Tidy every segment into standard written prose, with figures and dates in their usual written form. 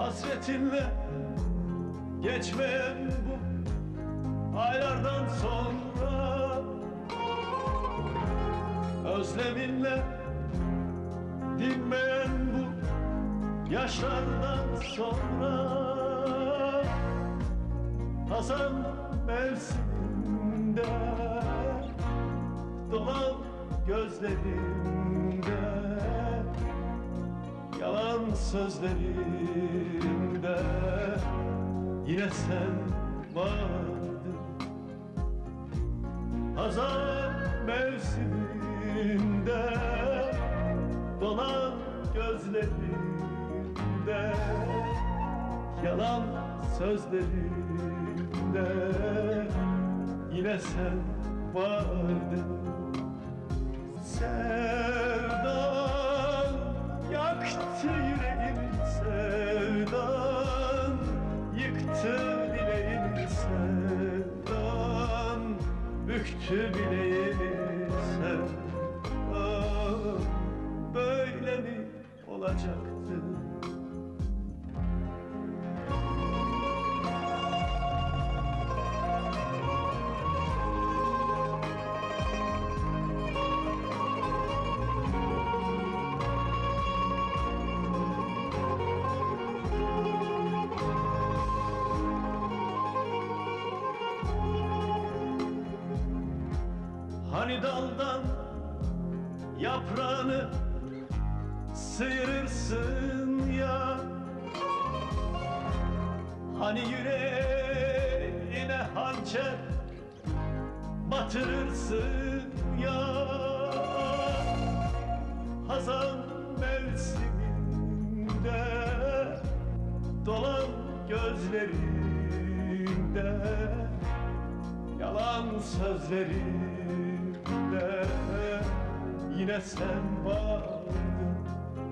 Hasretinle geçmeyen bu aylardan sonra, özleminle dinmeyen bu yaşlardan sonra, Hazan mevsiminde dolan gözlerimde, yalan sözlerimde yine sen vardın. Hazan mevsiminde dolan gözlerimde, yalan sözlerimde yine sen vardın. Sevdan yaktı yüreğimi, sevdan yıktı dileğimi, sevdan büktü bileğimi, sevdan böyle mi olacaktı? Hani daldan yaprağını sıyırırsın ya, hani yüreğine hançer batırırsın ya, Hazan mevsiminde dolan gözlerinde, yalan sözlerimde yine sen vardın.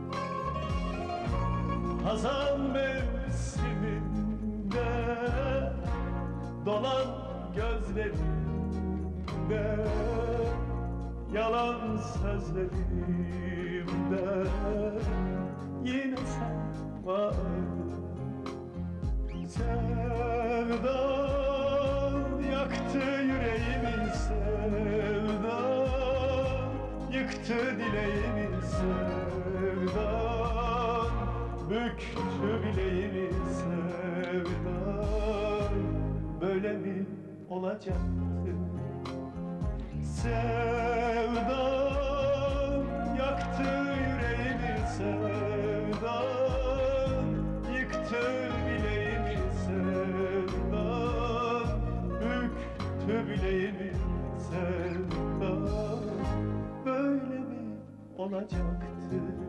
Hazan mevsiminde dolan gözlerimde, yalan sözlerimde yine sen vardın. Sevdan yaktı yüreğimi, sevdan yıktı dileğimi, sevdan büktü bileğimi, sevdan böyle mi olacaktı? Sevdan yaktı yüreğimi, sevdan yıktı bileğimi, sevdan büktü bileğimi, sevdan böyle mi olacaktı?